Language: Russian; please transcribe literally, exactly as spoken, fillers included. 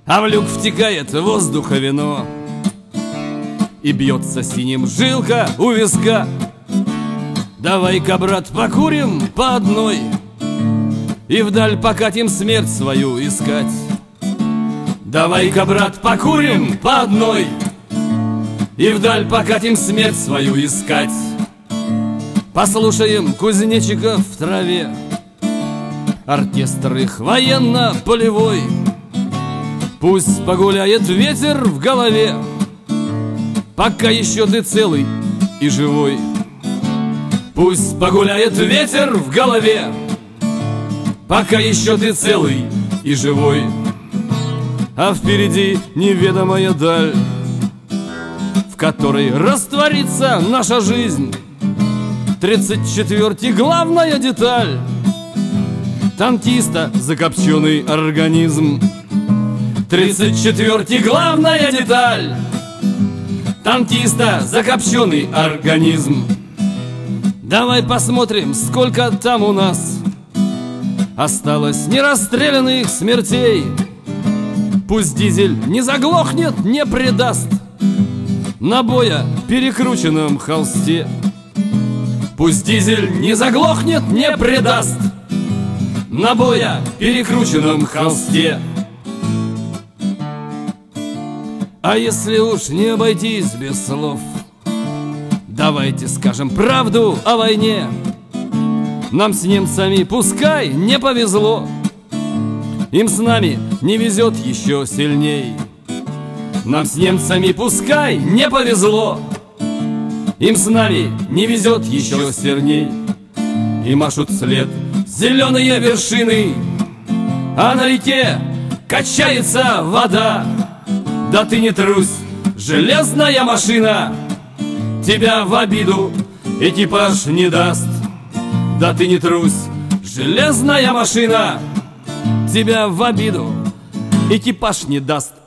а в люк втекает воздуха вино, и бьется синим жилка у виска. Давай-ка, брат, покурим по одной и вдаль покатим смерть свою искать. Давай-ка, брат, покурим по одной и вдаль покатим смерть свою искать. Послушаем кузнечиков в траве, оркестр их военно-полевой. Пусть погуляет ветер в голове, пока еще ты целый и живой. Пусть погуляет ветер в голове, пока еще ты целый и живой. А впереди неведомая даль, в которой растворится наша жизнь. Тридцать четвёртый главная деталь танкиста закопченный организм. Тридцать четвёртый главная деталь танкиста закопченный организм. Давай посмотрим, сколько там у нас осталось нерастрелянных смертей. Пусть дизель не заглохнет, не предаст набоя в перекрученном холсте. Пусть дизель не заглохнет, не предаст набоя в перекрученном холсте. А если уж не обойтись без слов, давайте скажем правду о войне. Нам с немцами пускай не повезло, им с нами не везет еще сильней. Нам с немцами пускай не повезло, им с нами не везет еще сильней. И машут вслед зеленые вершины, а на реке качается вода. Да ты не трусь, железная машина, тебя в обиду экипаж не даст. Да ты не трусь, железная машина, тебя в обиду экипаж не даст.